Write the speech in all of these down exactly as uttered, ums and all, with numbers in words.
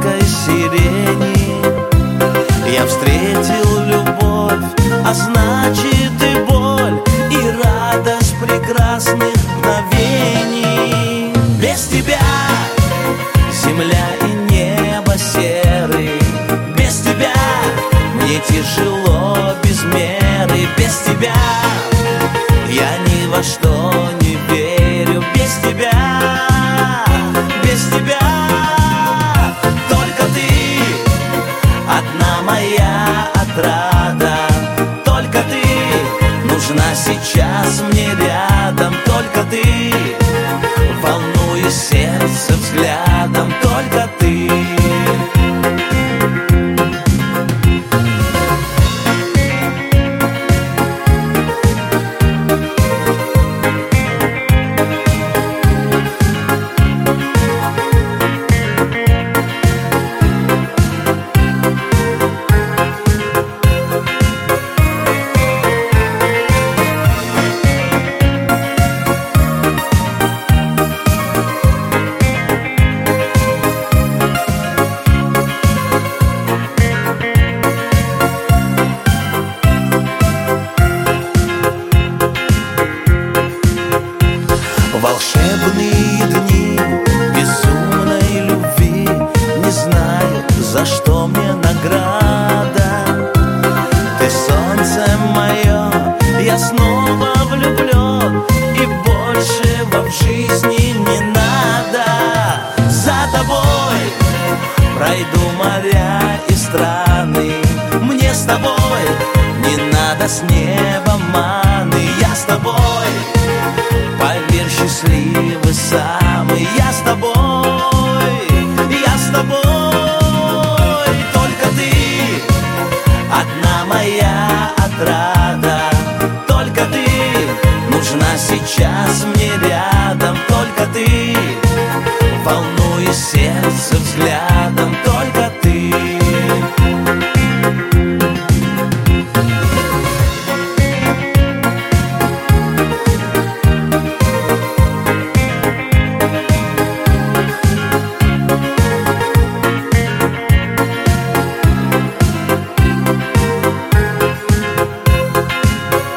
сладкой сирени я встретил любовь, а значит и боль, и радость прекрасных мгновений. Без тебя земля и небо серы, без тебя мне тяжело без меры, без тебя я ни во что не верю, без тебя, без тебя. Только ты одна моя отрада, только ты нужна сейчас мне рядом, только ты волнуешь сердце взглядом, только ты. Волшебные дни безумной любви, не знаю, за что мне награда. Ты солнце мое, я снова влюблен, и большего в жизни не надо. За тобой пройду моря и страны, мне с тобой не надо с неба маны. Я с тобой, поверь, счастливый самый. Я с тобой, я с тобой. Только ты одна моя отрада, только ты нужна сейчас мне рядом, только ты волнуешь сердце взглядом, только ты.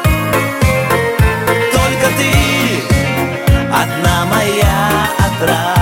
Одна моя отрада.